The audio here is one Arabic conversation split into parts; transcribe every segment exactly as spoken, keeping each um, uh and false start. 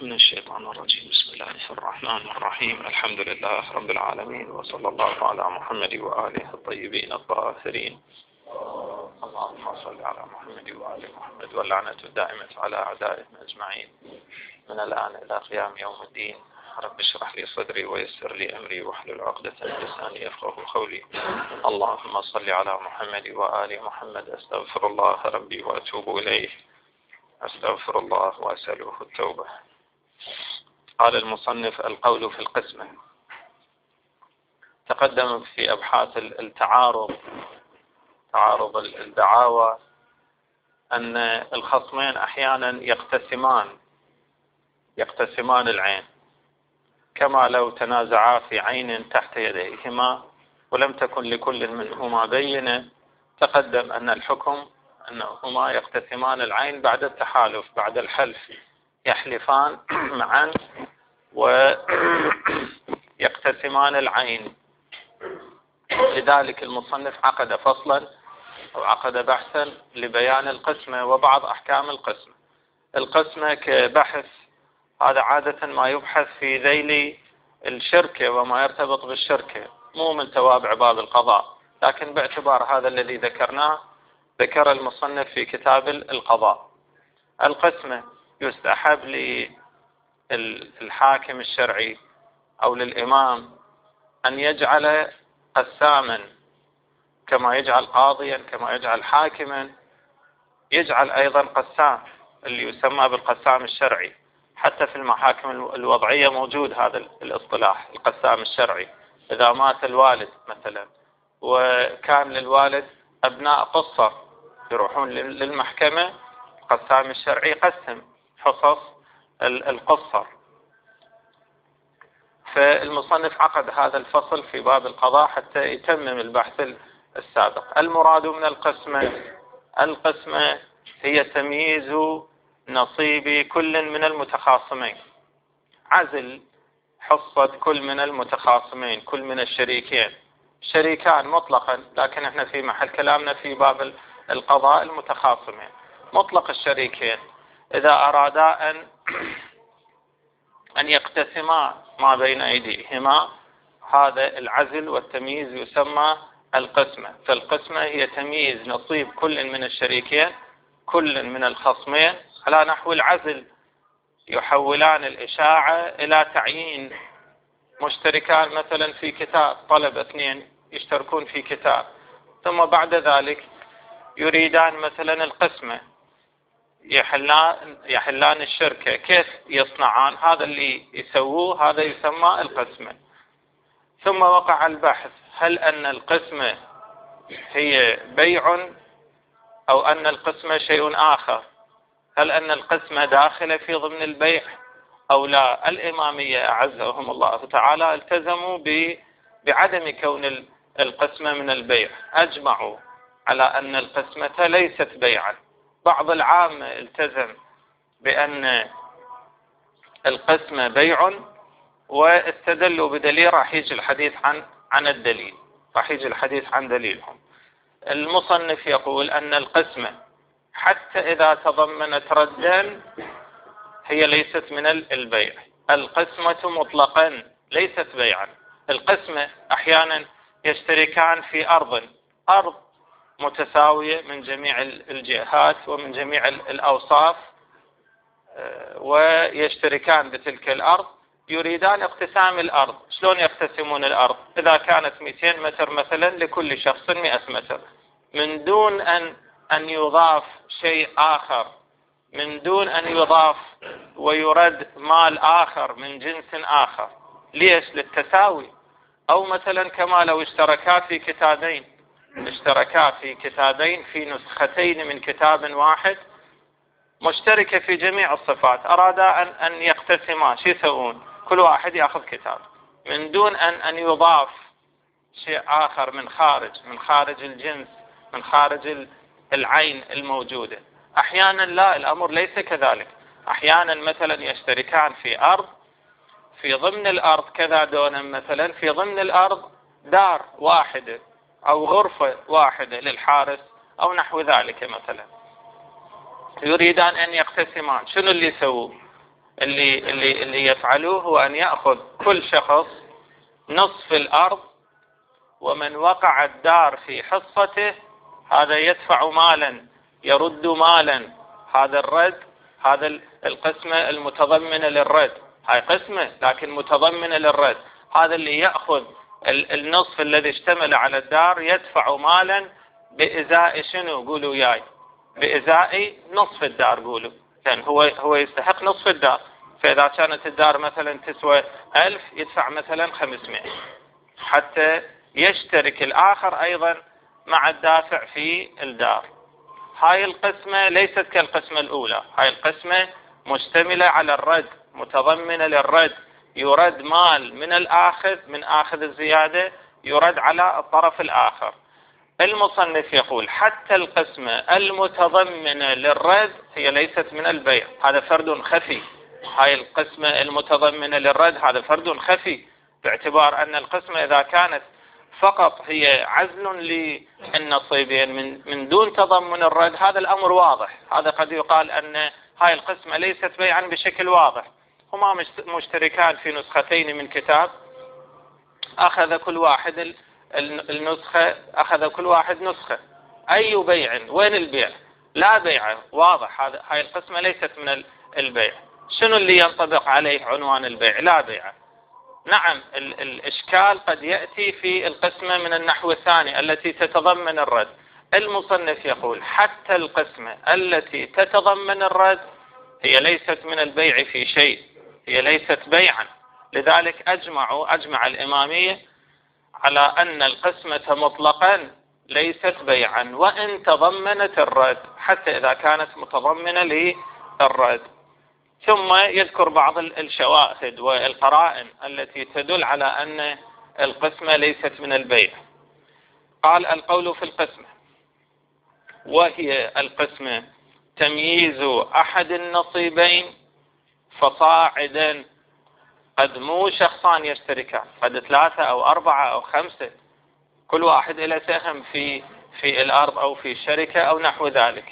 من الشيطان الرجيم. بسم الله الرحمن الرحيم. الحمد لله رب العالمين، وصلى الله على محمد وآله الطيبين الطاهرين. اللهم صل على محمد وآل محمد، واللعنة الدائمة على أعدائهم أجمعين من الآن إلى قيام يوم الدين. رب اشرح لي صدري ويسر لي أمري واحلل عقدة من لساني يفقهوا قولي. اللهم صل على محمد وآل محمد. أستغفر الله ربي وأتوب إليه، أستغفر الله وأسأله التوبة. قال المصنف: القول في القسمة. تقدم في أبحاث التعارض تعارض الدعاوى أن الخصمين أحيانا يقتسمان يقتسمان العين، كما لو تنازعا في عين تحت يديهما ولم تكن لكل منهما بينة. تقدم أن الحكم أنهما يقتسمان العين بعد التحالف، بعد الحلف، يحلفان معا ويقتسمان العين. لذلك المصنف عقد فصلا أو عقد بحثا لبيان القسمة وبعض أحكام القسمة. القسمة كبحث هذا عادة ما يبحث في ذيل الشركة وما يرتبط بالشركة، مو من توابع باب القضاء، لكن باعتبار هذا الذي ذكرناه ذكر المصنف في كتاب القضاء. القسمة يستحب للحاكم الشرعي أو للإمام أن يجعل قساما، كما يجعل قاضيا، كما يجعل حاكما، يجعل أيضا قسام اللي يسمى بالقسام الشرعي. حتى في المحاكم الوضعية موجود هذا الاصطلاح، القسام الشرعي. إذا مات الوالد مثلا وكان للوالد أبناء قصر يروحون للمحكمة، القسام الشرعي يقسم حصص القصر. فالمصنف عقد هذا الفصل في باب القضاء حتى يتمم البحث السابق. المراد من القسمة القسمة هي تمييز نصيب كل من المتخاصمين، عزل حصة كل من المتخاصمين، كل من الشريكين، شريكان مطلقا، لكن احنا في محل كلامنا في باب القضاء المتخاصمين. مطلق الشريكين إذا أرادا أن أن يقتسما ما بين أيديهما، هذا العزل والتمييز يسمى القسمة. فالقسمة هي تمييز نصيب كل من الشريكين، كل من الخصمين، على نحو العزل. يحولان الإشاعة إلى تعيين. مشتركان مثلا في كتاب، طلب اثنين يشتركون في كتاب، ثم بعد ذلك يريدان مثلا القسمة، يحلان, يحلان الشركة. كيف يصنعان؟ هذا اللي يسووه هذا يسمى القسمة. ثم وقع البحث، هل أن القسمة هي بيع أو أن القسمة شيء آخر؟ هل أن القسمة داخلة في ضمن البيع أو لا؟ الإمامية أعزهم الله تعالى التزموا بعدم كون القسمة من البيع، أجمعوا على أن القسمة ليست بيعا. بعض العامة التزم بأن القسمة بيع واستدلوا بدليل، راح يجي الحديث عن عن الدليل، راح يجي الحديث عن دليلهم. المصنف يقول أن القسمة حتى إذا تضمنت ردا هي ليست من البيع. القسمة مطلقا ليست بيعا. القسمة أحيانا يشتركان في أرض أرض متساوية من جميع الجهات ومن جميع الأوصاف، ويشتركان بتلك الأرض، يريدان اقتسام الأرض. شلون يقتسمون الأرض؟ إذا كانت مئتين متر مثلا لكل شخص مئة متر، من دون أن أن يضاف شيء آخر، من دون أن يضاف ويرد مال آخر من جنس آخر. ليش؟ للتساوي. أو مثلا كما لو اشتركا في كتابين، اشتركا في كتابين في نسختين من كتاب واحد، مشتركة في جميع الصفات، أرادا أن أن يقتسما، شو يسوون؟ كل واحد يأخذ كتاب من دون أن أن يضاف شيء آخر من خارج من خارج الجنس، من خارج العين الموجودة. أحيانا لا، الأمر ليس كذلك. أحيانا مثلا يشتركان في أرض، في ضمن الأرض كذا دونا، مثلا في ضمن الأرض دار واحدة أو غرفة واحدة للحارس أو نحو ذلك مثلا، يريدان أن يقتسمان. شنو اللي يسووا؟ اللي, اللي, اللي يفعلوه هو أن يأخذ كل شخص نصف الأرض، ومن وقع الدار في حصته هذا يدفع مالا يرد مالا. هذا الرد، هذا القسمة المتضمنة للرد، هاي قسمة لكن متضمنة للرد. هذا اللي يأخذ النصف الذي اشتمل على الدار يدفع مالا بإزاء شنو؟ قولوا ياي، بإزاء نصف الدار. قولوا يعني هو هو يستحق نصف الدار، فإذا كانت الدار مثلا تسوى ألف يدفع مثلا خمسمائة حتى يشترك الآخر أيضا مع الدافع في الدار. هاي القسمة ليست كالقسمة الأولى، هاي القسمة مشتملة على الرد، متضمنة للرد. يرد مال من الآخذ، من آخذ الزيادة يرد على الطرف الآخر. المصنف يقول حتى القسمة المتضمنة للرد هي ليست من البيع، هذا فرد خفي. هاي القسمة المتضمنة للرد هذا فرد خفي، باعتبار أن القسمة إذا كانت فقط هي عزل للنصيبين من من دون تضمن الرد هذا الأمر واضح. هذا قد يقال أن هاي القسمة ليست بيعا بشكل واضح، هما مشتركان في نسختين من كتاب، أخذ كل واحد النسخة، أخذ كل واحد نسخة. أي بيع؟ وين البيع؟ لا بيع، واضح. هذا هاي القسمة ليست من البيع. شنو اللي ينطبق عليه عنوان البيع؟ لا بيع. نعم، ال الإشكال قد يأتي في القسمة من النحو الثاني التي تتضمن الرد. المصنف يقول حتى القسمة التي تتضمن الرد هي ليست من البيع في شيء، هي ليست بيعا. لذلك أجمعوا أجمع الإمامية على أن القسمة مطلقا ليست بيعا وإن تضمنت الرد، حتى إذا كانت متضمنة للرد. ثم يذكر بعض الشواهد والقرائن التي تدل على أن القسمة ليست من البيع. قال القول في القسمة وهي القسمة تمييز أحد النصيبين فصاعدا. قد مو شخصان يشتركان، قد ثلاثة أو أربعة أو خمسة، كل واحد إلى سهم في في الأرض أو في الشركة أو نحو ذلك.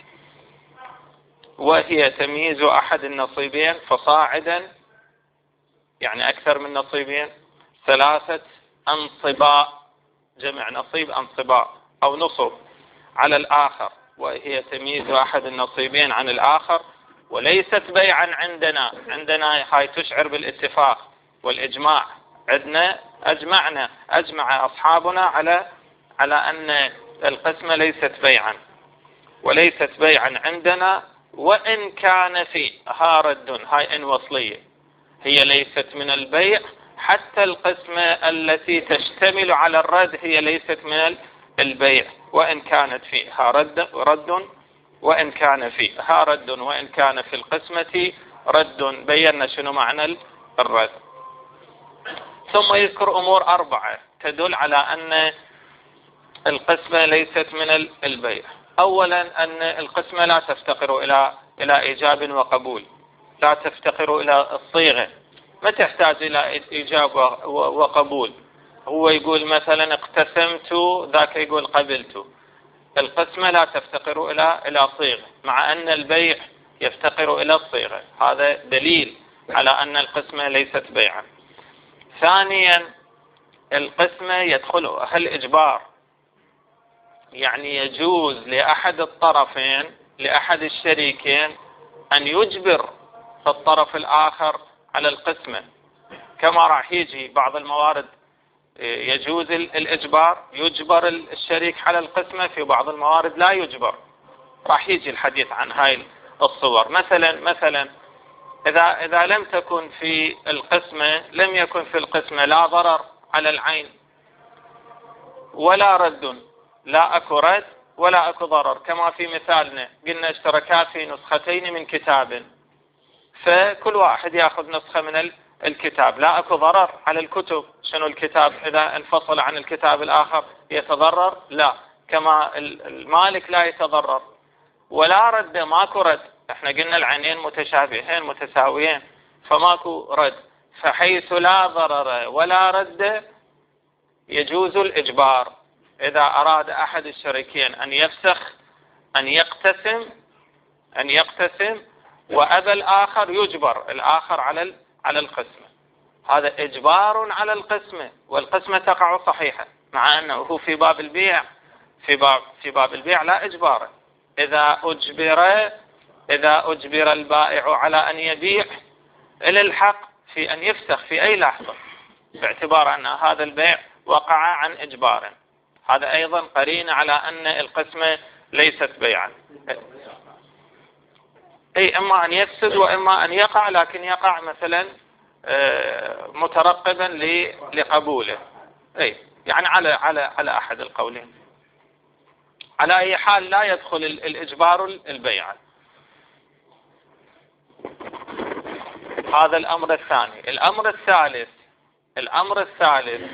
وهي تمييز أحد النصيبين فصاعدا، يعني أكثر من نصيبين، ثلاثة أنصباء، جمع نصيب أنصباء أو نصب، على الآخر. وهي تمييز أحد النصيبين عن الآخر، وليست بيعا عندنا. عندنا هاي تشعر بالاتفاق والإجماع، عندنا أجمعنا أجمع أصحابنا على على أن القسمة ليست بيعا، وليست بيعا عندنا وإن كان فيها رد. هاي إن وصلية، هي ليست من البيع. حتى القسمة التي تشتمل على الرد هي ليست من البيع وإن كانت فيها رد رد وإن كان فيها رد وإن كان في القسمة رد. بينا شنو معنى الرد. ثم يذكر أمور أربعة تدل على أن القسمة ليست من البيع. أولا أن القسمة لا تفتقر إلى إلى إيجاب وقبول، لا تفتقر إلى الصيغة، ما تحتاج إلى إيجاب وقبول. هو يقول مثلا اقتسمت، ذاك يقول قبلت. القسمة لا تفتقر إلى إلى صيغة، مع أن البيع يفتقر إلى الصيغة. هذا دليل على أن القسمة ليست بيعا. ثانيا القسمة يدخلها الإجبار، يعني يجوز لأحد الطرفين، لأحد الشريكين، أن يجبر الطرف الآخر على القسمة. كما راح يجي بعض الموارد يجوز الإجبار، يجبر الشريك على القسمة، في بعض الموارد لا يجبر. راح يجي الحديث عن هاي الصور. مثلا مثلا إذا إذا لم تكن في القسمة لم يكن في القسمة لا ضرر على العين ولا رد، لا أكو رد ولا أكو ضرر. كما في مثالنا قلنا اشتركا في نسختين من كتاب، فكل واحد يأخذ نسخة من الكتاب، لا أكو ضرر على الكتب. شنو الكتاب إذا انفصل عن الكتاب الآخر يتضرر؟ لا. كما المالك لا يتضرر. ولا رد، ماكو رد. احنا قلنا العينين متشابهين متساويين، فماكو رد. فحيث لا ضرر ولا رد يجوز الإجبار. إذا أراد أحد الشريكين أن يفسخ، أن يقتسم أن يقتسم وأبى الآخر يجبر الآخر على على القسمة. هذا إجبار على القسمة، والقسمة تقع صحيحة، مع أنه في باب البيع في باب في باب البيع لا إجبار. إذا أجبر إذا أجبر البائع على أن يبيع إلى الحق في أن يفسخ في أي لحظة، باعتبار أن هذا البيع وقع عن إجبار. هذا أيضا قرينة على أن القسمة ليست بيعا. أي إما أن يفسد وإما أن يقع، لكن يقع مثلا مترقبا لقبوله. أي يعني على على على أحد القولين. على أي حال لا يدخل الإجبار البيع. هذا الأمر الثاني. الأمر الثالث الأمر الثالث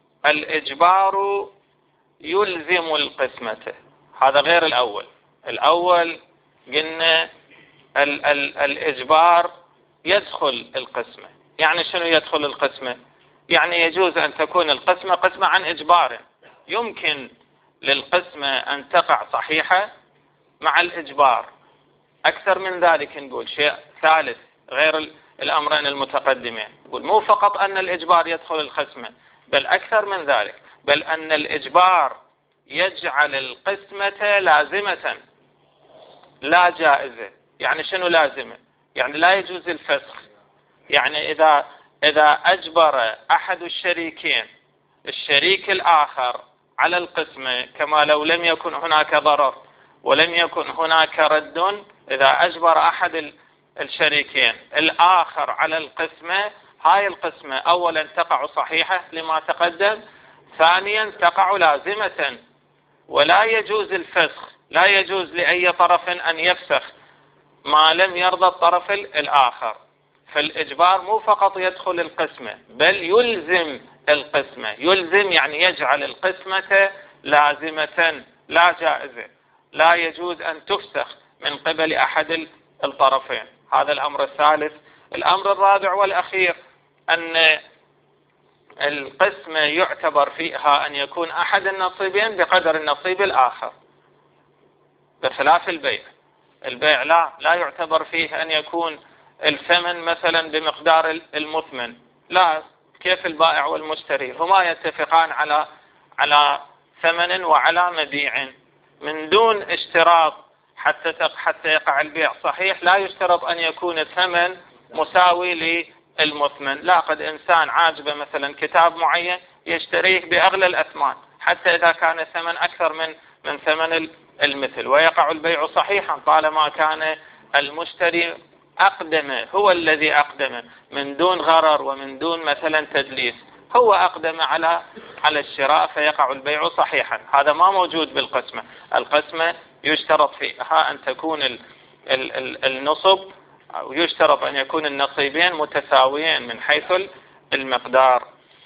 الإجبار يلزم القسمة. هذا غير الأول. الأول قلنا ال ال الإجبار يدخل القسمة. يعني شنو يدخل القسمة؟ يعني يجوز أن تكون القسمة قسمة عن إجبار. يمكن للقسمة أن تقع صحيحة مع الإجبار. أكثر من ذلك نقول شيء ثالث غير الأمرين المتقدمين. نقول مو فقط أن الإجبار يدخل القسمة، بل أكثر من ذلك، بل أن الإجبار يجعل القسمة لازمة لا جائزة. يعني شنو لازمة؟ يعني لا يجوز الفسخ. يعني إذا إذا أجبر أحد الشريكين الشريك الآخر على القسمة، كما لو لم يكن هناك ضرر ولم يكن هناك رد، إذا أجبر أحد الشريكين الآخر على القسمة، هاي القسمة أولا تقع صحيحة لما تقدم، ثانيا تقع لازمة، ولا يجوز الفسخ. لا يجوز لأي طرف أن يفسخ ما لم يرضى الطرف الآخر. فالإجبار مو فقط يدخل القسمة، بل يلزم القسمة. يلزم يعني يجعل القسمة لازمة لا جائزة، لا يجوز أن تفسخ من قبل أحد الطرفين. هذا الأمر الثالث. الأمر الرابع والأخير أن القسمة يعتبر فيها أن يكون أحد النصيبين بقدر النصيب الآخر، بخلاف البيع. البيع لا لا يعتبر فيه أن يكون الثمن مثلا بمقدار المثمن، لا. كيف البائع والمشتري هما يتفقان على على ثمن وعلى مبيع من دون اشتراط حتى حتى يقع البيع صحيح. لا يشترط أن يكون الثمن مساوي للمثمن، لا. قد إنسان عاجبه مثلا كتاب معين يشتريه بأغلى الأثمان حتى إذا كان الثمن أكثر من من ثمن المثل، ويقع البيع صحيحا طالما كان المشتري أقدم، هو الذي أقدم من دون غرر ومن دون مثلا تدليس، هو أقدم على على الشراء، فيقع البيع صحيحا. هذا ما موجود بالقسمة. القسمة يشترط فيها أن تكون ال ال ال النصب، أو يشترط أن يكون النصيبين متساويين من حيث المقدار.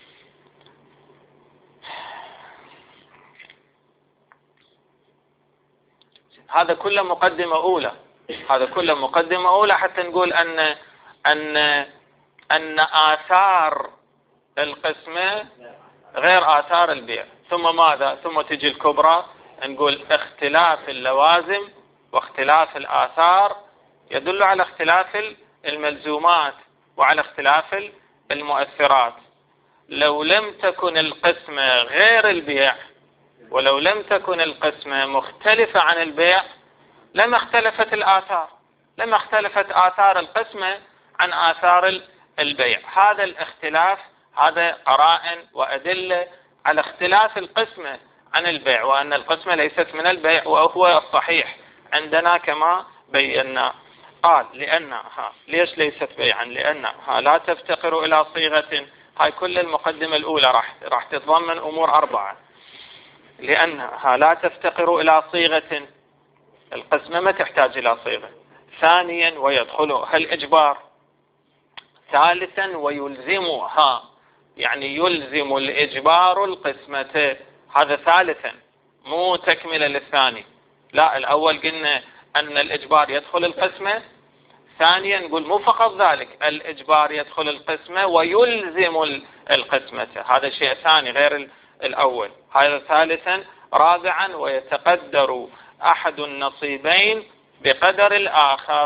هذا كله مقدمة أولى. هذا كله مقدمة أولى حتى نقول أن أن أن آثار القسمة غير آثار البيع. ثم ماذا؟ ثم تجي الكبرى، نقول اختلاف اللوازم واختلاف الآثار يدل على اختلاف الملزومات وعلى اختلاف المؤثرات. لو لم تكن القسمة غير البيع، ولو لم تكن القسمة مختلفة عن البيع، لما اختلفت الآثار، لما اختلفت آثار القسمة عن آثار البيع. هذا الاختلاف، هذا قرائن وأدلة على اختلاف القسمة عن البيع، وأن القسمة ليست من البيع، وهو الصحيح عندنا كما بينا. قال لأنها، ليش ليست بيعا؟ لأنها لا تفتقر إلى صيغة. هاي كل المقدمة الأولى راح راح تتضمن أمور أربعة. لأنها لا تفتقر إلى صيغة، القسمة ما تحتاج إلى صيغة. ثانيا ويدخلها الإجبار. ثالثا ويلزمها، يعني يلزم الإجبار القسمة. هذا ثالثا، مو تكملة للثاني. لا، الأول قلنا أن الإجبار يدخل القسمة. ثانيا نقول مو فقط ذلك، الإجبار يدخل القسمة ويلزم القسمة. هذا شيء ثاني غير الأول. هذا ثالثا. رابعا ويتقدر أحد النصيبين بقدر الآخر.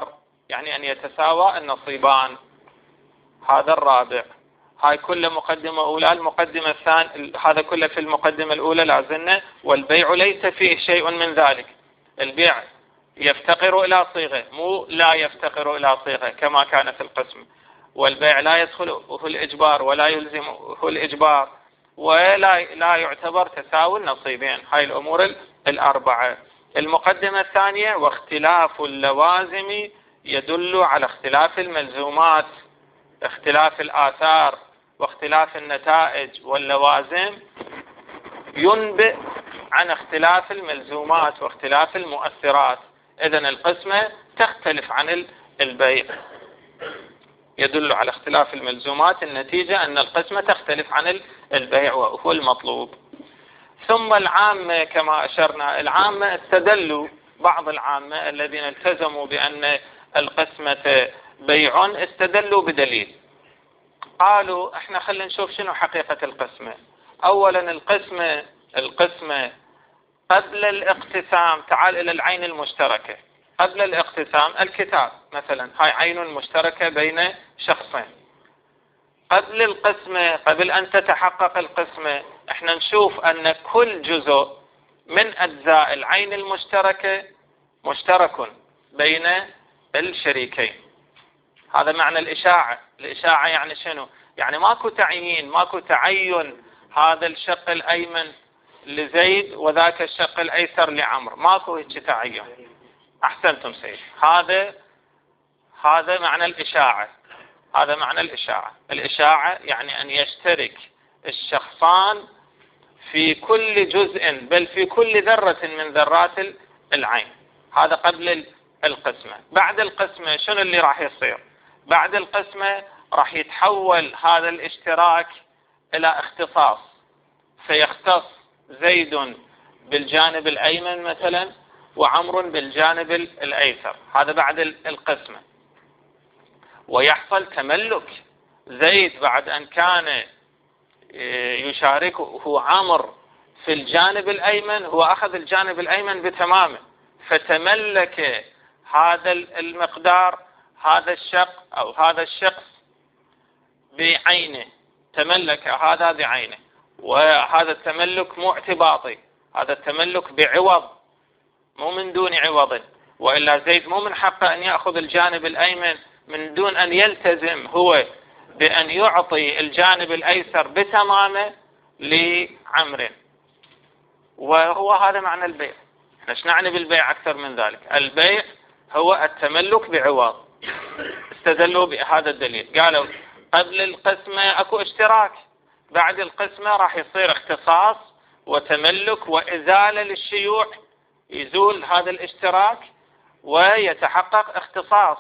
يعني أن يتساوى النصيبان. هذا الرابع. هاي كل مقدمة أولى. المقدمة الثانية، هذا كله في المقدمة الأولى لازلنا. والبيع ليس فيه شيء من ذلك. البيع يفتقر إلى صيغة، مو لا يفتقر إلى صيغة كما كان في القسم. والبيع لا يدخله الإجبار ولا يلزمه الإجبار، ولا لا يعتبر تساوي النصيبين. هاي الأمور الأربعة. المقدمة الثانية: واختلاف اللوازم يدل على اختلاف الملزومات. اختلاف الآثار واختلاف النتائج واللوازم ينبئ عن اختلاف الملزومات واختلاف المؤثرات. إذن القسمة تختلف عن البيع، يدل على اختلاف الملزومات. النتيجة أن القسمة تختلف عن البيع وهو المطلوب. ثم العامة كما أشرنا. العامة استدلوا، بعض العامة الذين التزموا بأن القسمة بيع استدلوا بدليل. قالوا احنا خلينا نشوف شنو حقيقة القسمة. أولا القسمة القسمة قبل الاقتسام. تعال إلى العين المشتركة. قبل الاقتسام الكتاب مثلا، هاي عين مشتركة بين شخصين. قبل القسمة، قبل أن تتحقق القسمة، احنا نشوف أن كل جزء من أجزاء العين المشتركة مشترك بين الشريكين. هذا معنى الإشاعة. الإشاعة يعني شنو؟ يعني ماكو تعيين، ماكو تعين هذا الشق الأيمن لزيد وذاك الشق الأيسر لعمر، ماكو هيك تعين. أحسنتم سيد. هذا هذا معنى الإشاعة. هذا معنى الإشاعة. الإشاعة يعني أن يشترك الشخصان في كل جزء، بل في كل ذرة من ذرات العين. هذا قبل القسمة. بعد القسمة شنو اللي راح يصير؟ بعد القسمة راح يتحول هذا الاشتراك إلى اختصاص، فيختص زيد بالجانب الأيمن مثلا وعمر بالجانب الأيسر. هذا بعد القسمة. ويحصل تملك. زيد بعد أن كان يشاركه عمر في الجانب الأيمن، هو أخذ الجانب الأيمن بتمامه، فتملك هذا المقدار، هذا الشق أو هذا الشخص بعينه. تملك هذا بعينه. وهذا التملك مو اعتباطي، هذا التملك بعوض، مو من دون عوض. وإلا زيد مو من حقه أن يأخذ الجانب الأيمن من دون أن يلتزم هو بأن يعطي الجانب الأيسر بتمامه لعمر. وهو هذا معنى البيع. احنا ايش نعني بالبيع أكثر من ذلك؟ البيع هو التملك بعوض. استدلوا بهذا الدليل. قالوا قبل القسمة أكو اشتراك، بعد القسمة راح يصير اختصاص وتملك وإزالة للشيوع، يزول هذا الاشتراك ويتحقق اختصاص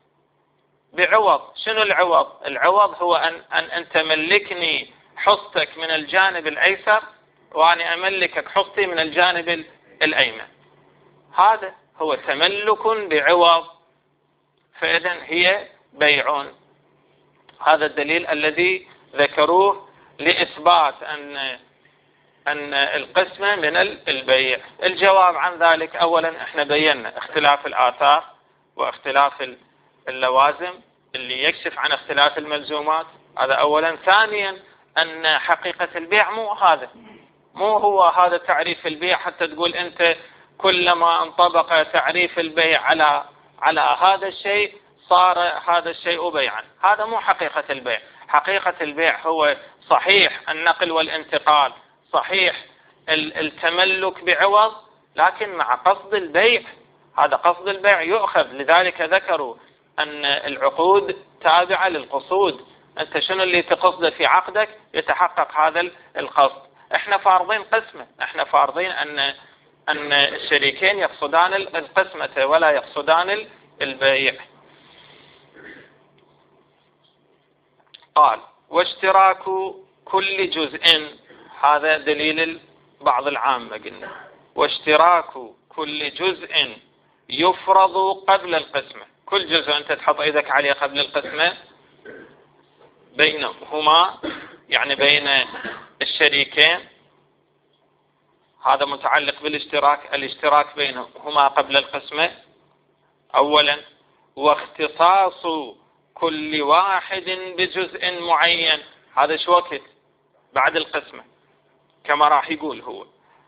بعوض. شنو العوض؟ العوض هو أن, أن, أن تملكني حصتك من الجانب الأيسر وأنا أملكك حصتي من الجانب الأيمن. هذا هو تملك بعوض. فإذن هي بيع. هذا الدليل الذي ذكروه لإثبات أن أن القسمة من البيع. الجواب عن ذلك: أولا احنا بينا اختلاف الآثار واختلاف اللوازم اللي يكشف عن اختلاف الملزومات. هذا أولا. ثانيا أن حقيقة البيع مو هذا، مو هو هذا تعريف البيع حتى تقول أنت كلما انطبق تعريف البيع على على هذا الشيء صار هذا الشيء بيعا. هذا مو حقيقة البيع. حقيقة البيع هو صحيح النقل والانتقال، صحيح التملك بعوض، لكن مع قصد البيع. هذا قصد البيع يؤخذ. لذلك ذكروا أن العقود تابعة للقصود. أنت شنو اللي تقصده في عقدك يتحقق هذا القصد. احنا فارضين قسمة، احنا فارضين أن أن الشريكين يقصدان القسمة ولا يقصدان البيع. قال: واشتراك كل جزء. هذا دليل بعض العامة قلنا. واشتراك كل جزء يفرض قبل القسمة. كل جزء أنت تحط إيدك عليه قبل القسمة بينهما، يعني بين الشريكين. هذا متعلق بالاشتراك. الاشتراك بينهما قبل القسمة أولا. واختصاص كل واحد بجزء معين. هذا شو وقت بعد القسمة كما راح يقول هو.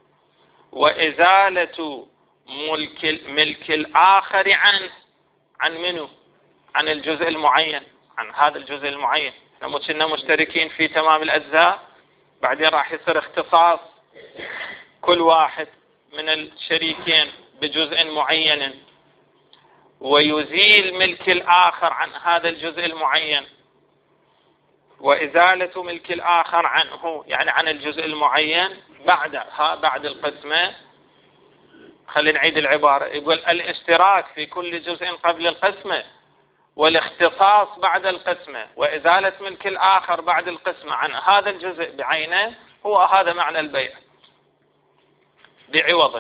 وإزالة ملك, ملك الآخر عنه. عن منه؟ عن الجزء المعين، عن هذا الجزء المعين. لما كنا مشتركين في تمام الأجزاء، بعدين راح يصير اختصاص كل واحد من الشريكين بجزء معين، ويزيل ملك الآخر عن هذا الجزء المعين. وإزالة ملك الآخر عنه يعني عن الجزء المعين بعدها بعد القسمة. خلينا نعيد العبارة. يقول الاشتراك في كل جزء قبل القسمة، والاختصاص بعد القسمة، وإزالة ملك الآخر بعد القسمة عن هذا الجزء بعينه، هو هذا معنى البيع بعوض.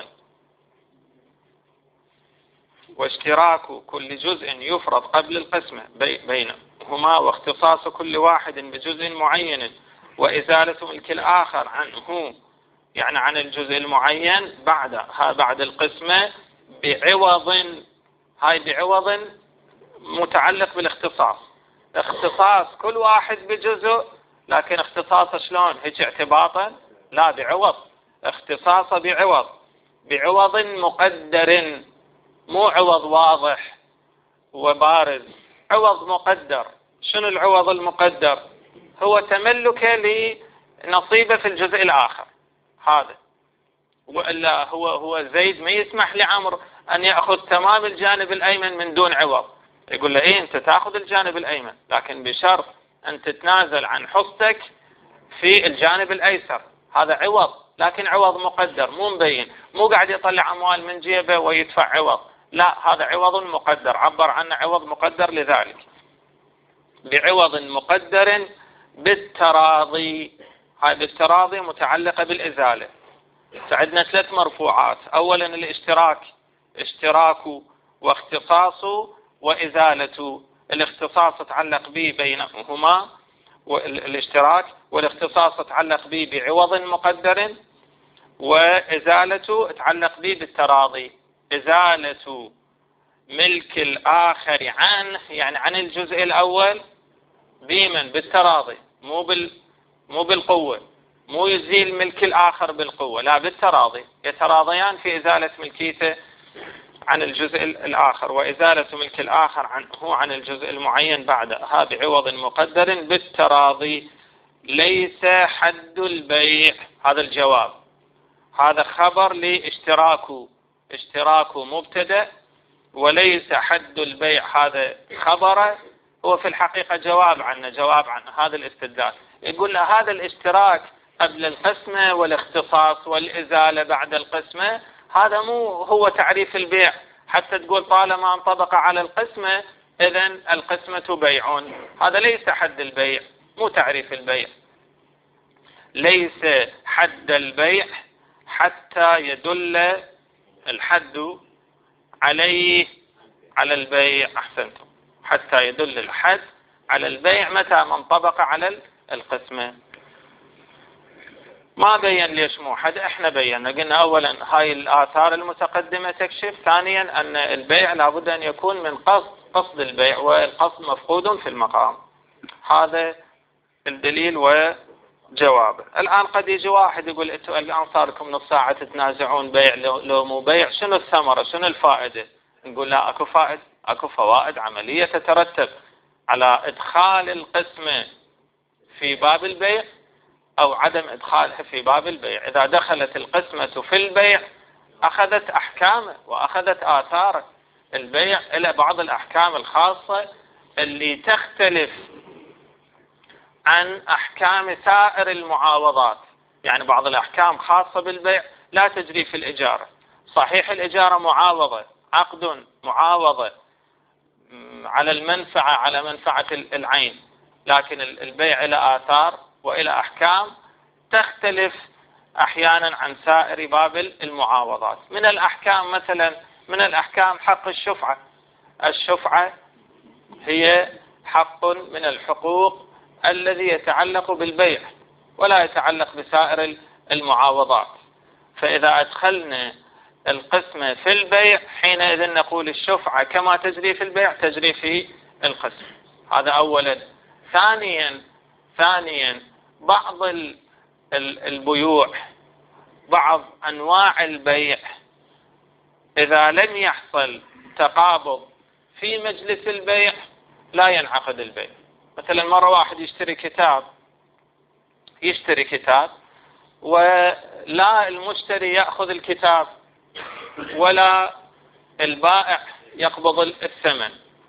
واشتراك كل جزء يفرض قبل القسمة بينهما، واختصاص كل واحد بجزء معين، وإزالة ملك الآخر عنه يعني عن الجزء المعين بعدها بعد القسمة بعوض. هاي بعوض متعلق بالاختصاص. اختصاص كل واحد بجزء، لكن اختصاص شلون؟ هيك اعتباطا؟ لا، بعوض. اختصاص بعوض، بعوض مقدر، مو عوض واضح وبارز، عوض مقدر. شنو العوض المقدر؟ هو تملكه لنصيبه في الجزء الآخر هذا. وإلا هو هو زيد ما يسمح لعمر أن يأخذ تمام الجانب الأيمن من دون عوض. يقول له إيه أنت تأخذ الجانب الأيمن، لكن بشرط أن تتنازل عن حصتك في الجانب الأيسر. هذا عوض، لكن عوض مقدر مو مبين، مو قاعد يطلع أموال من جيبه ويدفع عوض. لا، هذا عوض مقدر، عبر عنه عوض مقدر لذلك. بعوض مقدر بالتراضي. هذه بالتراضي متعلقة بالإزالة. فعندنا ثلاث مرفوعات. أولا الاشتراك، اشتراك واختصاص وإزالة. الاختصاص تعلق به بينهما والاشتراك، والاختصاص تعلق به بعوض مقدر، وإزالة تعلق به بالتراضي. إزالة ملك الآخر عنه يعني عن الجزء الأول بمن؟ بالتراضي، مو بال مو بالقوة، مو يزيل ملك الآخر بالقوة، لا بالتراضي. يتراضيان في إزالة ملكيته عن الجزء الآخر، وإزالة ملك الآخر عنه عن الجزء المعين بعدها بعوض مقدر بالتراضي. ليس حد البيع. هذا الجواب، هذا خبر لاشتراك. اشتراك مبتدأ، وليس حد البيع هذا خبره. هو في الحقيقة جواب عنه، جواب عن هذا الاستدلال. يقول له هذا الاشتراك قبل القسمة والاختصاص والإزالة بعد القسمة، هذا مو هو تعريف البيع حتى تقول طالما انطبق على القسمة إذن القسمة بيع. هذا ليس حد البيع، مو تعريف البيع. ليس حد البيع حتى يدل الحد عليه على البيع. أحسنتم. حتى يدل الحد على البيع متى ما انطبق على القسمة. ما بين ليش مو حد. احنا بينا، قلنا اولا هاي الآثار المتقدمة تكشف. ثانيا ان البيع لابد ان يكون من قصد، قصد البيع، والقصد مفقود في المقام. هذا الدليل وجوابه. الآن قد يجي واحد يقول انتوا الآن صار لكم نص ساعة تتنازعون بيع لو مو بيع، شنو الثمرة، شنو الفائدة؟ نقول لا، اكو فائدة، اكو فوائد عملية تترتب على ادخال القسمة في باب البيع أو عدم إدخالها في باب البيع. إذا دخلت القسمة في البيع أخذت أحكامه وأخذت آثاره. البيع إلى بعض الأحكام الخاصة اللي تختلف عن أحكام سائر المعاوضات. يعني بعض الأحكام خاصة بالبيع لا تجري في الإجارة. صحيح الإجارة معاوضة، عقد معاوضة على المنفعة، على منفعة العين، لكن البيع إلى آثار وإلى أحكام تختلف أحيانا عن سائر باب المعاوضات. من الأحكام مثلا، من الأحكام حق الشفعة. الشفعة هي حق من الحقوق الذي يتعلق بالبيع ولا يتعلق بسائر المعاوضات. فإذا أدخلنا القسمة في البيع حينئذ نقول الشفعة كما تجري في البيع تجري في القسم. هذا أولا. ثانيا ثانيا بعض البيوع، بعض أنواع البيع إذا لم يحصل تقابض في مجلس البيع لا ينعقد البيع. مثلا مرة واحد يشتري كتاب يشتري كتاب ولا المشتري يأخذ الكتاب ولا البائع يقبض الثمن،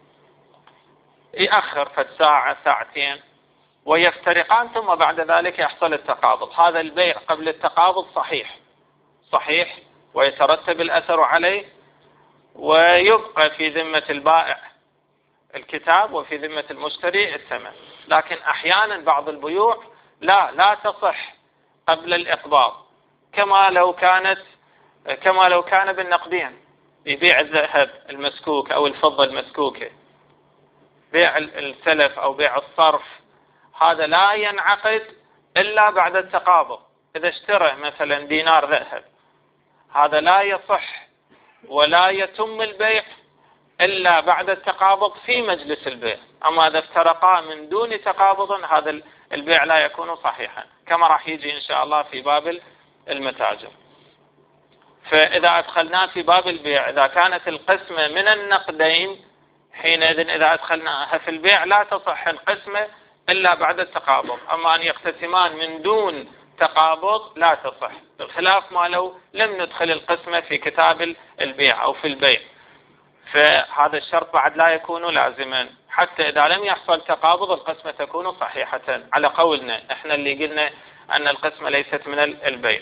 يأخر فد ساعة ساعتين ويفترقان ثم بعد ذلك يحصل التقابض. هذا البيع قبل التقابض صحيح صحيح ويترتب الأثر عليه ويبقى في ذمة البائع الكتاب وفي ذمة المشتري الثمن. لكن أحيانا بعض البيوع لا لا تصح قبل الإقباض، كما لو كانت كما لو كان بالنقدين، يبيع الذهب المسكوك أو الفضة المسكوكة، بيع السلف أو بيع الصرف، هذا لا ينعقد إلا بعد التقابض. إذا اشترى مثلا دينار ذهب هذا لا يصح ولا يتم البيع إلا بعد التقابض في مجلس البيع. أما إذا افترقا من دون تقابض هذا البيع لا يكون صحيحا، كما راح يجي إن شاء الله في باب المتاجر. فإذا أدخلنا في باب البيع إذا كانت القسمة من النقدين حينئذ إذا أدخلناها في البيع لا تصح القسمة إلا بعد التقابض. أما أن يقتسمان من دون تقابض لا تصح، بخلاف ما لو لم ندخل القسمة في كتاب البيع أو في البيع، فهذا الشرط بعد لا يكون لازما. حتى إذا لم يحصل تقابض القسمة تكون صحيحة على قولنا إحنا اللي قلنا أن القسمة ليست من البيع.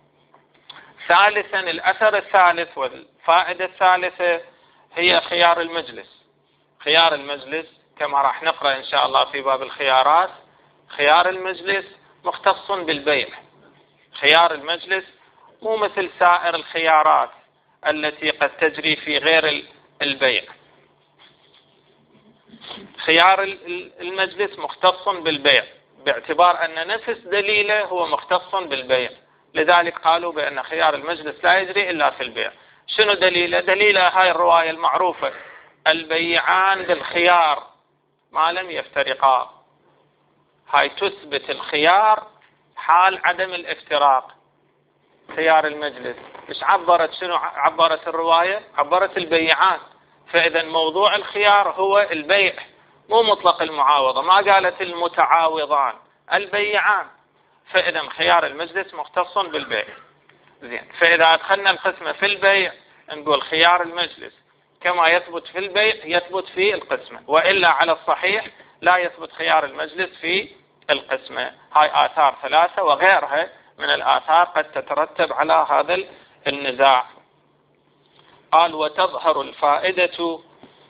ثالثا الأثر الثالث والفائدة الثالثة هي خيار المجلس. خيار المجلس كما راح نقرأ إن شاء الله في باب الخيارات، خيار المجلس مختص بالبيع. خيار المجلس مو مثل سائر الخيارات التي قد تجري في غير البيع. خيار المجلس مختص بالبيع باعتبار أن نفس دليله هو مختص بالبيع، لذلك قالوا بأن خيار المجلس لا يجري إلا في البيع. شنو دليله؟ دليله هاي الرواية المعروفة: البيعان بالخيار ما لم يفترقا. هاي تثبت الخيار حال عدم الافتراق. خيار المجلس مش عبرت شنو عبرت الرواية؟ عبرت البيعان. فإذا موضوع الخيار هو البيع مو مطلق المعاوضة، ما قالت المتعاوضان، البيعان. فإذا خيار المجلس مختص بالبيع. زين، فإذا أدخلنا القسمة في البيع نقول خيار المجلس كما يثبت في البيع يثبت في القسمة، وإلا على الصحيح لا يثبت خيار المجلس في القسمة. هاي آثار ثلاثة وغيرها من الآثار قد تترتب على هذا النزاع. قال: وتظهر الفائدة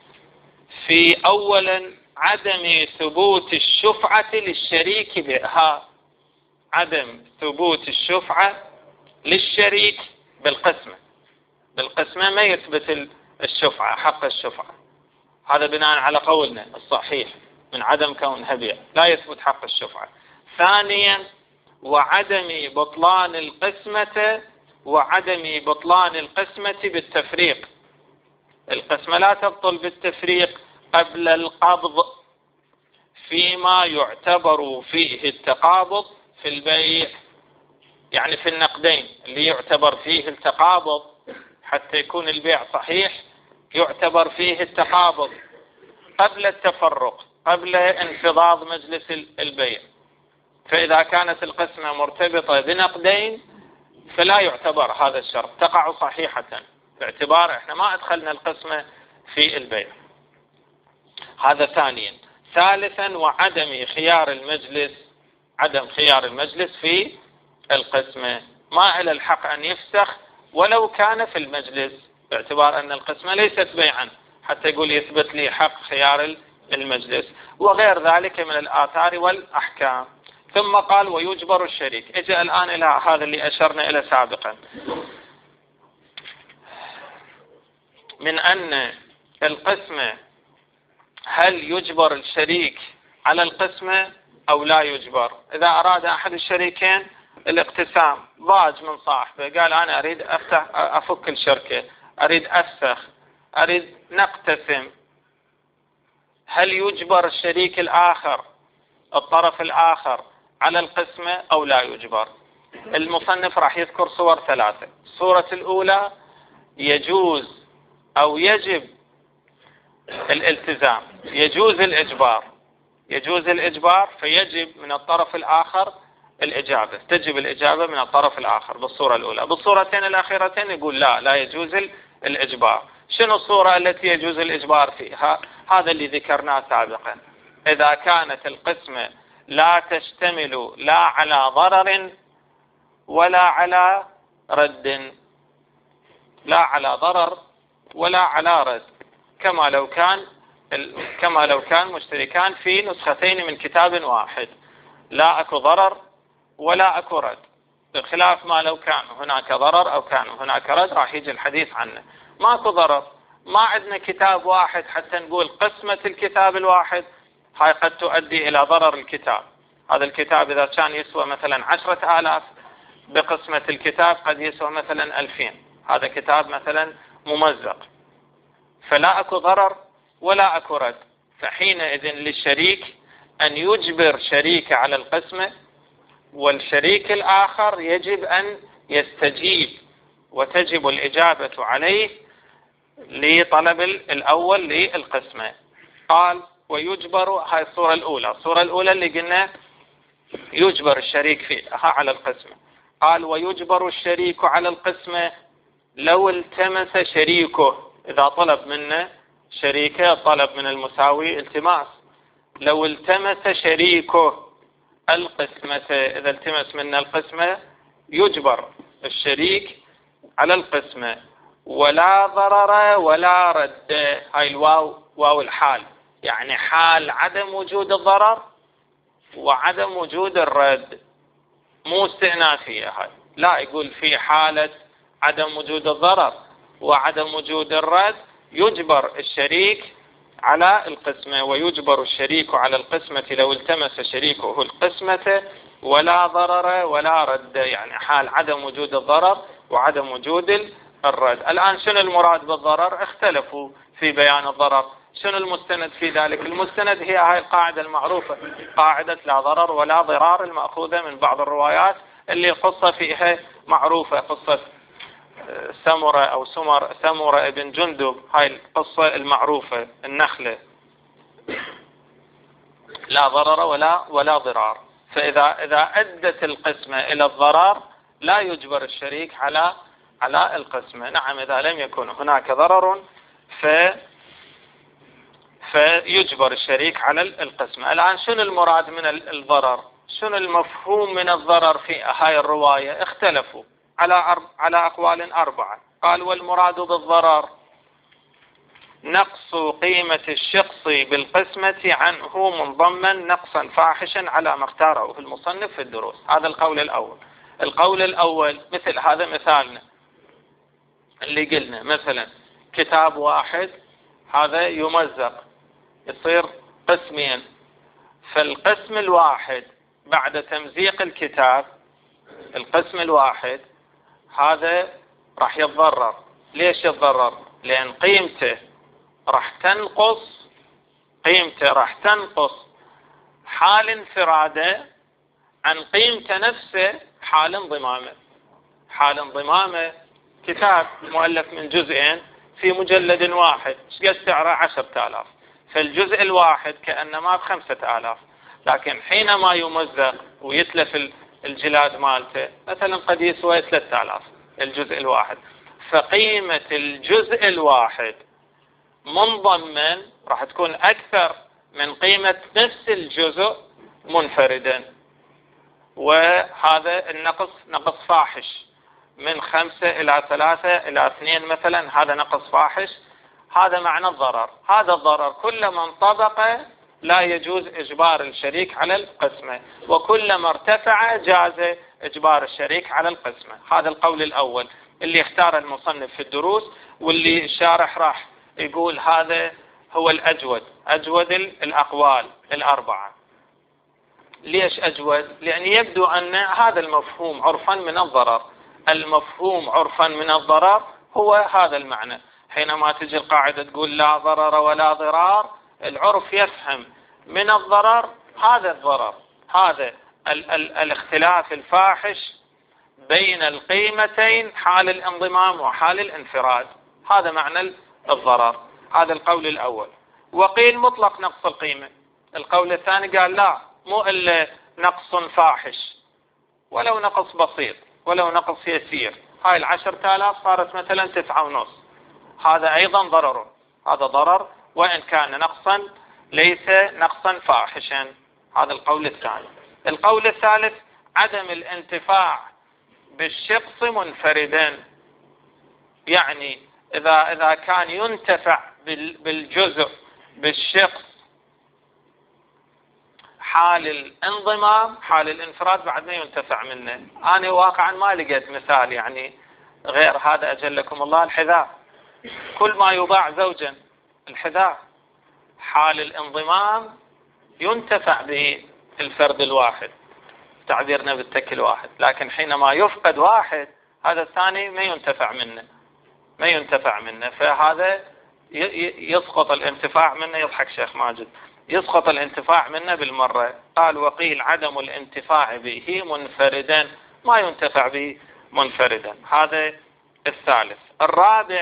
في أولا عدم ثبوت الشفعة للشريك بها. عدم ثبوت الشفعة للشريك بالقسمة. بالقسمة ما يثبت الشفعة، حق الشفعة، هذا بناء على قولنا الصحيح من عدم كونها بيع، لا يثبت حق الشفعة. ثانيا وعدم بطلان القسمة وعدم بطلان القسمة بالتفريق. القسمة لا تبطل بالتفريق قبل القبض فيما يعتبر فيه التقابض في البيع، يعني في النقدين اللي يعتبر فيه التقابض حتى يكون البيع صحيح يعتبر فيه التقابض قبل التفرق، قبل انفضاض مجلس البيع. فإذا كانت القسمة مرتبطة بنقدين فلا يعتبر هذا الشرط، تقع صحيحة باعتبار احنا ما أدخلنا القسمة في البيع. هذا ثانيا. ثالثا وعدم خيار المجلس، عدم خيار المجلس في القسمة، ما إلى الحق أن يفسخ ولو كان في المجلس، باعتبار أن القسمة ليست بيعا حتى يقول يثبت لي حق خيار المجلس، وغير ذلك من الآثار والأحكام. ثم قال: ويجبر الشريك. اجى الآن إلى هذا اللي أشرنا إلى سابقا، من أن القسمة هل يجبر الشريك على القسمة أو لا يجبر. إذا أراد أحد الشريكين الاقتسام، ضاج من صاحبه قال أنا أريد أفتح أفك الشركة، أريد أفسخ، أريد نقتسم، هل يجبر الشريك الآخر الطرف الآخر على القسمة أو لا يجبر؟ المصنف راح يذكر صور ثلاثة. الصورة الأولى يجوز أو يجب الالتزام، يجوز الإجبار، يجوز الإجبار فيجب من الطرف الآخر الإجابة، تجب الإجابة من الطرف الآخر بالصورة الأولى. بالصورتين الأخيرتين يقول لا لا يجوز الإجبار. شنو الصورة التي يجوز الإجبار فيها؟ هذا اللي ذكرناه سابقا، إذا كانت القسمة لا تشتمل لا على ضرر ولا على رد، لا على ضرر ولا على رد، كما لو كان كما لو كان مشتركان في نسختين من كتاب واحد، لا أكو ضرر ولا أكو رد، بخلاف ما لو كان هناك ضرر أو كان هناك رد راح يجي الحديث عنه. ماكو ضرر، ما عندنا كتاب واحد حتى نقول قسمة الكتاب الواحد، هاي قد تؤدي إلى ضرر الكتاب. هذا الكتاب إذا كان يسوى مثلا عشرة آلاف بقسمة الكتاب قد يسوى مثلا ألفين، هذا كتاب مثلا ممزق، فلا أكو ضرر ولا أكو رد، فحينئذ للشريك أن يجبر شريكه على القسمة، والشريك الآخر يجب أن يستجيب وتجب الإجابة عليه لطلب الأول للقسمة. قال ويجبر، هاي الصورة الأولى، الصورة الأولى اللي قلنا يجبر الشريك فيها على القسمة. قال ويجبر الشريك على القسمة لو التمس شريكه، إذا طلب منه شريكه طلب من المساوي التماس، لو التمس شريكه القسمة، إذا التمس منا القسمة يجبر الشريك على القسمة ولا ضرر ولا رد. هاي الواو واو الحال، يعني حال عدم وجود الضرر وعدم وجود الرد، مو استئنافية هاي، لا يقول في حالة عدم وجود الضرر وعدم وجود الرد يجبر الشريك على القسمة، ويجبر الشريك على القسمة لو التمس شريكه القسمة ولا ضرر ولا رد، يعني حال عدم وجود الضرر وعدم وجود الرد. الآن شنو المراد بالضرر؟ اختلفوا في بيان الضرر، شنو المستند في ذلك؟ المستند هي هاي القاعدة المعروفة، قاعدة لا ضرر ولا ضرار، المأخوذة من بعض الروايات اللي قصة فيها معروفة، قصة سمرة أو سمر سمرة ابن جندب، هاي القصة المعروفة، النخلة، لا ضرر ولا ولا ضرار. فإذا إذا أدت القسمة إلى الضرر لا يجبر الشريك على على القسمة. نعم إذا لم يكن هناك ضرر ف فيجبر الشريك على القسمة. الآن شنو المراد من الضرر؟ شنو المفهوم من الضرر في هاي الرواية؟ اختلفوا على أرب... على أقوال أربعة. قال والمراد بالضرر نقص قيمة الشخص بالقسمة عنه منضما نقصا فاحشا على ما اختاره المصنف في الدروس. هذا القول الأول. القول الأول مثل هذا مثالنا اللي قلنا، مثلا كتاب واحد هذا يمزق يصير قسمين، فالقسم الواحد بعد تمزيق الكتاب القسم الواحد هذا راح يتضرر. ليش يتضرر؟ لأن قيمته راح تنقص، قيمته راح تنقص حال انفراده عن قيمته نفسه حال انضمامه. حال انضمامه كتاب مؤلف من جزئين في مجلد واحد، ايش قد سعره؟ عشرة آلاف، فالجزء الواحد كأنما بخمسة آلاف، لكن حينما يمزق ويتلف الجلاد مالته مثلا قد يسوى ثلاثة آلاف الجزء الواحد، فقيمة الجزء الواحد منضمن راح تكون أكثر من قيمة نفس الجزء منفردا، وهذا النقص نقص فاحش من خمسة إلى ثلاثة إلى اثنين مثلا، هذا نقص فاحش. هذا معنى الضرر. هذا الضرر كلما انطبق لا يجوز إجبار الشريك على القسمة، وكلما ارتفع جاز إجبار الشريك على القسمة. هذا القول الأول اللي اختار المصنف في الدروس، واللي الشارح راح يقول هذا هو الأجود، أجود الأقوال الأربعة. ليش أجود؟ لأن يبدو أن هذا المفهوم عرفا من الضرر، المفهوم عرفا من الضرر هو هذا المعنى. حينما تجي القاعدة تقول لا ضرر ولا ضرار، العرف يفهم من الضرر هذا الضرر، هذا ال ال الاختلاف الفاحش بين القيمتين حال الانضمام وحال الانفراد، هذا معنى الضرر. هذا القول الأول. وقيل مطلق نقص القيمة. القول الثاني قال لا، مو إلا نقص فاحش، ولو نقص بسيط، ولو نقص يسير، هاي العشرة آلاف صارت مثلا تسعة ونص، هذا أيضا ضرر، هذا ضرر وإن كان نقصا ليس نقصا فاحشا. هذا القول الثاني. القول الثالث عدم الانتفاع بالشخص منفردا، يعني إذا إذا كان ينتفع بالجزء بالشخص حال الانضمام، حال الانفراد بعد ما ينتفع منه. أنا واقعا ما لقيت مثال يعني غير هذا أجلكم الله، الحذاء، كل ما يباع زوجا الحذاء حال الانضمام ينتفع بالفرد الواحد، تعبيرنا بالتكل واحد، لكن حينما يفقد واحد هذا الثاني ما ينتفع منه، ما ينتفع منه، فهذا يسقط الانتفاع منه. يضحك شيخ ماجد، يسقط الانتفاع منه بالمرة. قال وقيل عدم الانتفاع به منفردا، ما ينتفع به منفردا. هذا الثالث. الرابع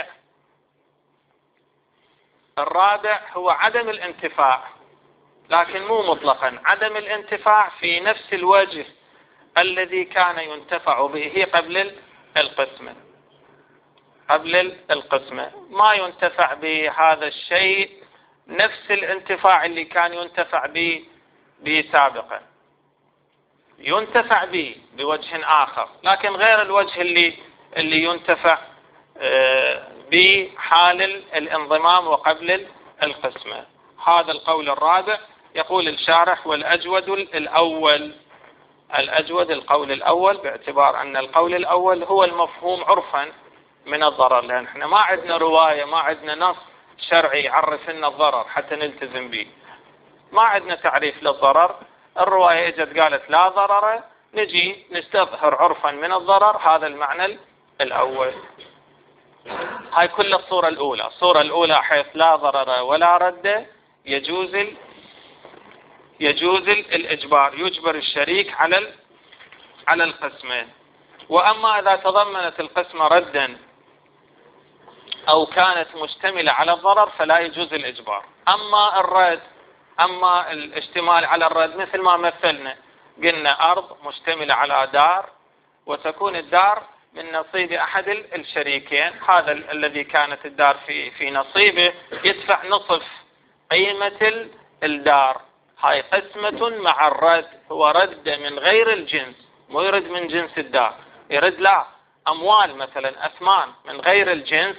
الرابع هو عدم الانتفاع، لكن مو مطلقا، عدم الانتفاع في نفس الوجه الذي كان ينتفع به قبل القسمة. قبل القسمة ما ينتفع بهذا الشيء نفس الانتفاع اللي كان ينتفع به سابقا، ينتفع به بوجه آخر، لكن غير الوجه اللي اللي ينتفع بحال الانضمام وقبل القسمة. هذا القول الرابع. يقول الشارح والأجود الأول، الأجود القول الأول، باعتبار أن القول الأول هو المفهوم عرفا من الضرر، لأن احنا ما عندنا رواية، ما عندنا نص شرعي يعرف لنا الضرر حتى نلتزم به، ما عندنا تعريف للضرر. الرواية اجت قالت لا ضرر، نجي نستظهر عرفا من الضرر، هذا المعنى الأول. هاي كل الصورة الأولى. الصورة الأولى حيث لا ضرر ولا رد يجوز ال... يجوز الإجبار، يجبر الشريك على على القسمة. وأما إذا تضمنت القسمة ردا أو كانت مشتملة على الضرر فلا يجوز الإجبار. أما الرد، أما الاشتمال على الرد مثل ما مثلنا، قلنا أرض مشتملة على دار، وتكون الدار من نصيب أحد الشريكين، هذا الذي كانت الدار في في نصيبه يدفع نصف قيمة الدار. هاي قسمة مع الرد، هو رد من غير الجنس، مو يرد من جنس الدار، يرد لا أموال مثلا أثمان من غير الجنس،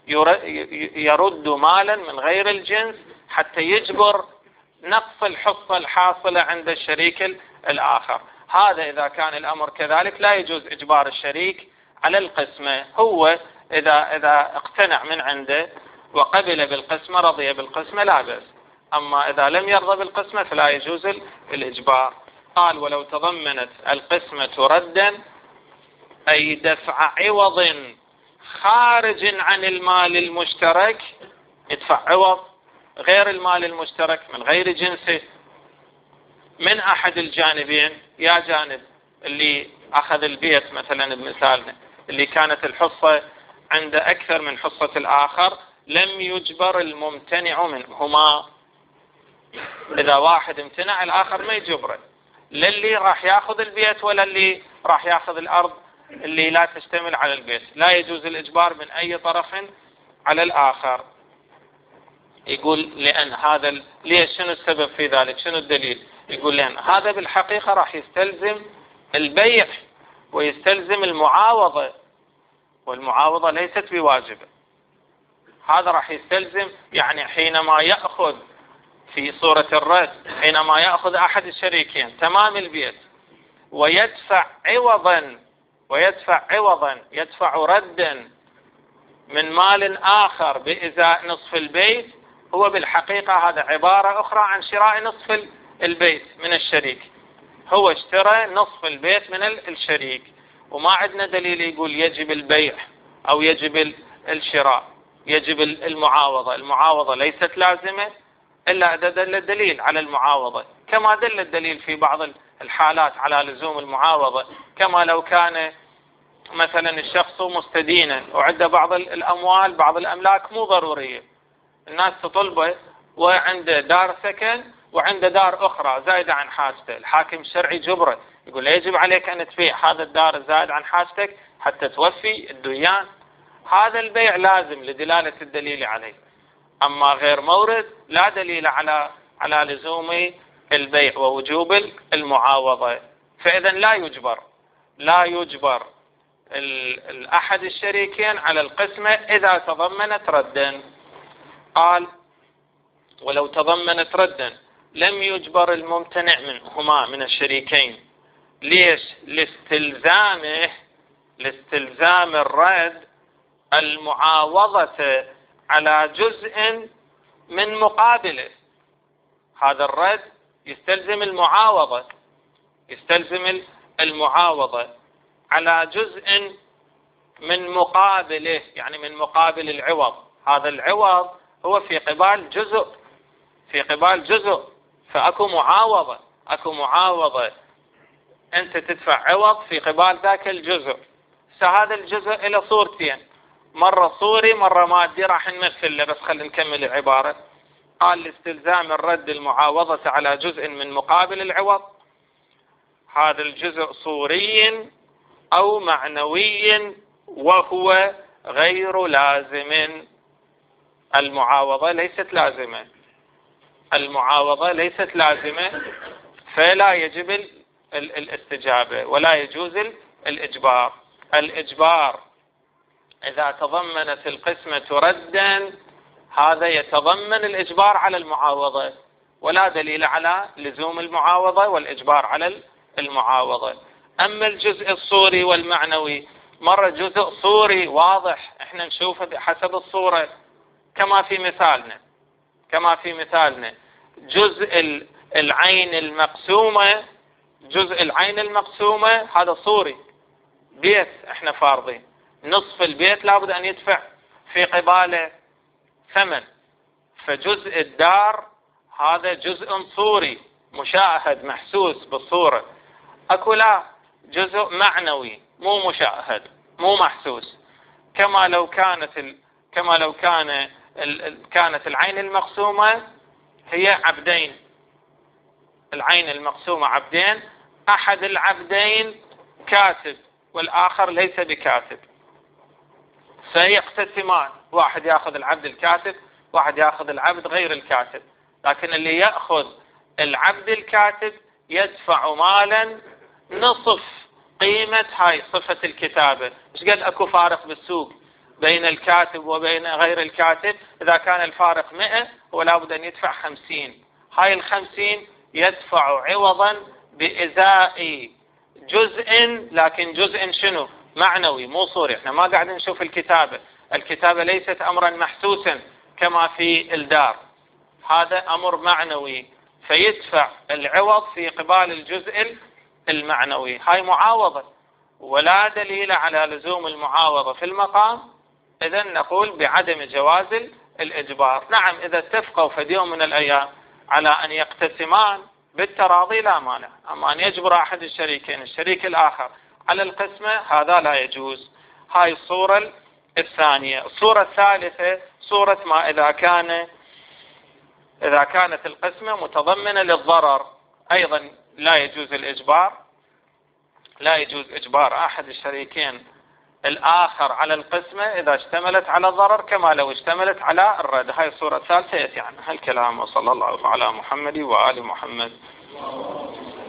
يرد مالا من غير الجنس حتى يجبر نقص الحصة الحاصلة عند الشريك الآخر. هذا إذا كان الأمر كذلك لا يجوز إجبار الشريك على القسمة. هو إذا إذا اقتنع من عنده وقبل بالقسمة، رضي بالقسمة، لا بأس. أما إذا لم يرضى بالقسمة فلا يجوز الإجبار. قال ولو تضمنت القسمة ردا أي دفع عوض خارج عن المال المشترك، يدفع عوض غير المال المشترك من غير جنسه من أحد الجانبين، يا جانب اللي أخذ البيت مثلا بمثالنا اللي كانت الحصة عند أكثر من حصة الآخر، لم يجبر الممتنع منهما. إذا واحد امتنع الآخر ما يجبره، للي راح ياخذ البيت ولا اللي راح ياخذ الأرض اللي لا تشتمل على البيت. لا يجوز الإجبار من أي طرف على الآخر. يقول لأن هذا، ليش؟ شنو السبب في ذلك؟ شنو الدليل؟ يقول لأن هذا بالحقيقة راح يستلزم البيع ويستلزم المعاوضة، والمعاوضة ليست بواجبة. هذا راح يستلزم، يعني حينما يأخذ في صورة الرد، حينما يأخذ أحد الشريكين تمام البيت ويدفع عوضا ويدفع عوضا يدفع ردا من مال آخر بإزاء نصف البيت، هو بالحقيقة هذا عبارة أخرى عن شراء نصف البيت من الشريك. هو اشترى نصف البيت من الشريك، وما عندنا دليل يقول يجب البيع أو يجب الشراء، يجب المعاوضة. المعاوضة ليست لازمة إلا إذا دل الدليل على المعاوضة، كما دل الدليل في بعض الحالات على لزوم المعاوضة، كما لو كان مثلا الشخص مستدينا وعنده بعض الأموال بعض الأملاك مو ضرورية، الناس تطلبه وعنده دار سكن وعنده دار أخرى زائدة عن حاجته، الحاكم الشرعي جبره يقول يجب عليك أن تبيع هذا الدار الزائد عن حاجتك حتى توفي الديان. هذا البيع لازم لدلالة الدليل عليه، أما غير مورد لا دليل على على لزوم البيع ووجوب المعاوضة. فإذا لا يجبر لا يجبر الأحد الشريكين على القسمة إذا تضمنت ردا. قال ولو تضمنت ردا لم يجبر الممتنع منهما من الشريكين. ليش؟ لاستلزامه لاستلزام الرد المعاوضة على جزء من مقابله. هذا الرد يستلزم المعاوضة يستلزم المعاوضة على جزء من مقابله، يعني من مقابل العوض. هذا العوض هو في قبال جزء في قبال جزء فأكو معاوضة أكو معاوضة أنت تدفع عوض في قبال ذاك الجزء. فهذا الجزء له صورتين، مرة صوري مرة مادي، راح نمثل له بس خلينا نكمل العبارة. قال لاستلزام الرد المعاوضة على جزء من مقابل العوض، هذا الجزء صوري أو معنوي وهو غير لازم. المعاوضة ليست لازمة المعاوضة ليست لازمة فلا يجب الاستجابة ولا يجوز الإجبار. الإجبار إذا تضمنت القسمة ردا هذا يتضمن الإجبار على المعاوضة، ولا دليل على لزوم المعاوضة والإجبار على المعاوضة. أما الجزء الصوري والمعنوي، مرة جزء صوري واضح احنا نشوفه حسب الصورة كما في مثالنا كما في مثالنا جزء العين المقسومة جزء العين المقسومة هذا صوري، بيت احنا فارضين، نصف البيت لابد أن يدفع في قباله ثمن، فجزء الدار هذا جزء صوري مشاهد محسوس بالصورة. أكو لا جزء معنوي مو مشاهد مو محسوس، كما لو كانت ال... كما لو كان ال... كانت العين المقسومة هي عبدين، العين المقسومة عبدين، أحد العبدين كاتب والآخر ليس بكاتب، فيقتسمان، واحد يأخذ العبد الكاتب واحد يأخذ العبد غير الكاتب، لكن اللي يأخذ العبد الكاتب يدفع مالا نصف قيمة هاي صفة الكتابة. مش قد أكو فارق بالسوق بين الكاتب وبين غير الكاتب؟ إذا كان الفارق مئة هو لابد أن يدفع خمسين، هاي الخمسين يدفع عوضا بإزاء جزء، لكن جزء شنو؟ معنوي مو صوري. احنا ما قاعد نشوف الكتابة، الكتابة ليست أمرا محسوسا كما في الدار، هذا أمر معنوي فيدفع العوض في قبال الجزء المعنوي. هاي معاوضة ولا دليل على لزوم المعاوضة في المقام، إذا نقول بعدم جواز الإجبار. نعم إذا اتفقوا في يوم من الأيام على أن يقتسمان بالتراضي لا مانع، أما أن يجبر أحد الشريكين الشريك الآخر على القسمة هذا لا يجوز. هاي الصورة الثانية. الصورة الثالثة صورة ما إذا كان إذا كانت القسمة متضمنة للضرر، أيضا لا يجوز الإجبار لا يجوز إجبار أحد الشريكين الآخر على القسمة إذا اشتملت على الضرر كما لو اشتملت على الرد. هاي الصورة الثالثة يأتي عنها الكلام. وصلى الله على محمد وآل محمد.